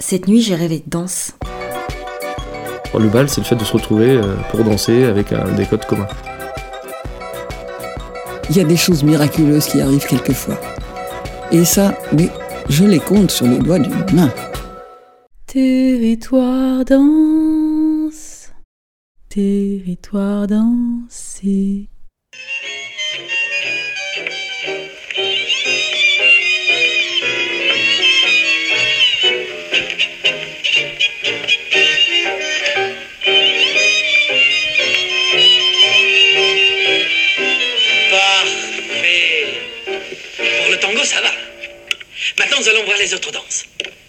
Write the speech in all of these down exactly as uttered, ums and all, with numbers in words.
Cette nuit, j'ai rêvé de danse. Le bal, c'est le fait de se retrouver pour danser avec un, des codes communs. Il y a des choses miraculeuses qui arrivent quelquefois. Et ça, mais je les compte sur les doigts d'une main. Territoire danse, territoire dansé. Parfait. Pour le tango, ça va. Maintenant, nous allons voir les autres danses.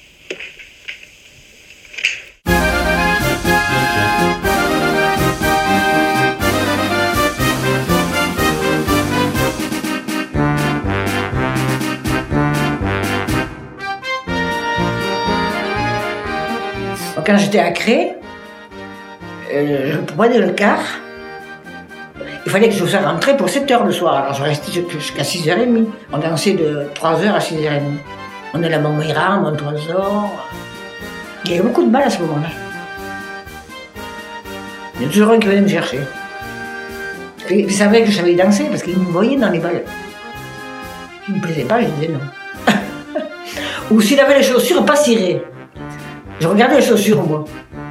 Quand j'étais à Cré, euh, je prenais le car. Il fallait que je sois rentrée pour sept heures le soir. Alors je restais jusqu'à six heures trente. On dansait de trois heures à six heures trente. On est à Montmirail, Montoison. Il y avait beaucoup de balles à ce moment-là. Il y a toujours un qui venait me chercher. Ils savaient que je savais danser parce qu'ils me voyaient dans les balles. S'il ne me plaisait pas, je disais non. Ou s'il avait les chaussures pas cirées. Je regardais les chaussures, moi.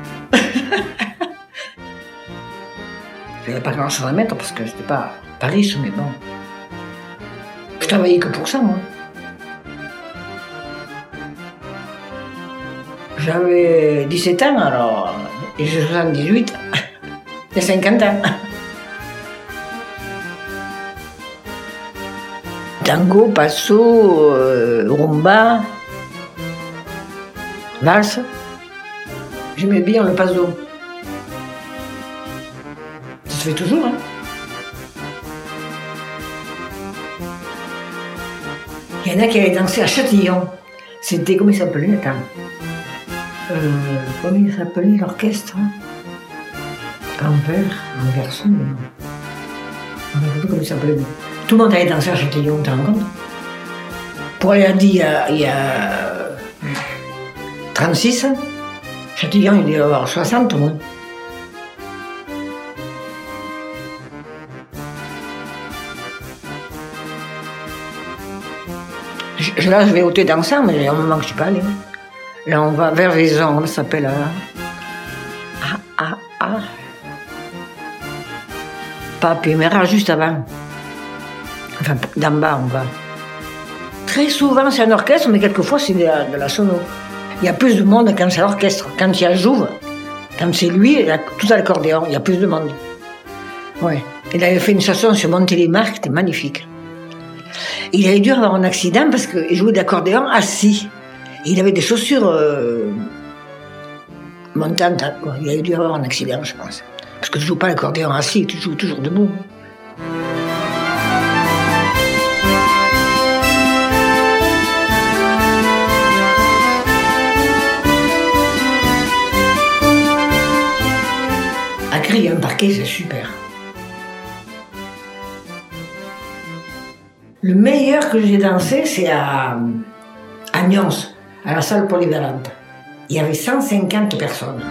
Je n'avais pas grand-chose à mettre parce que je n'étais pas, pas riche, mais bon. Je travaillais que pour ça, moi. J'avais dix-sept ans, alors, et j'ai soixante-dix-huit. J'ai cinquante ans. Tango, passo, euh, rumba, valse. J'aimais bien le passo. Ça se fait toujours, hein. Il y en a qui allaient danser à Châtillon. C'était, comment il s'appelait, attends. Euh, comment il s'appelait l'orchestre? Envers, Enverson, mais non. Je ne sais plus comment il s'appelait. Tout le monde allait danser à Châtillon, tu te rends compte? Pour aller à dire, il y a, il y a trente-six. Châtillon, il devait y avoir soixante au moins. Je, là, je vais au thé dansant, mais il y a un moment que je ne suis pas allée. Là, on va vers Vaison, ça s'appelle... Euh, ah, ah, ah. Pas Primera, juste avant. Enfin, d'en bas, on va. Très souvent, c'est un orchestre, mais quelquefois, c'est de la, de la sono. Il y a plus de monde quand c'est l'orchestre. Quand il y a Jouve, quand c'est lui, il y a tout à l'accordéon, il y a plus de monde. Ouais. Il avait fait une chanson sur Montélimar qui était magnifique. Il avait dû avoir un accident parce qu'il jouait d'accordéon assis. Et il avait des chaussures euh, montantes. Quoi. Il avait dû avoir un accident, je pense. Parce que tu ne joues pas l'accordéon assis, tu joues toujours debout. À Cré, il y a un parquet, c'est super. Le meilleur que j'ai dansé, c'est à, à Nyons, à la salle polyvalente. Il y avait cent cinquante personnes.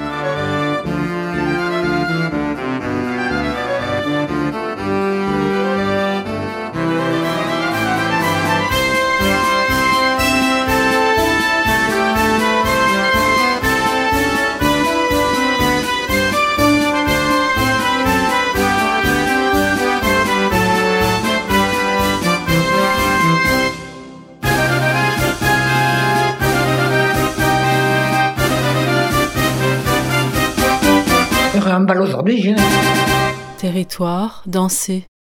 Un bal aujourd'hui, j'ai... Territoire dansé.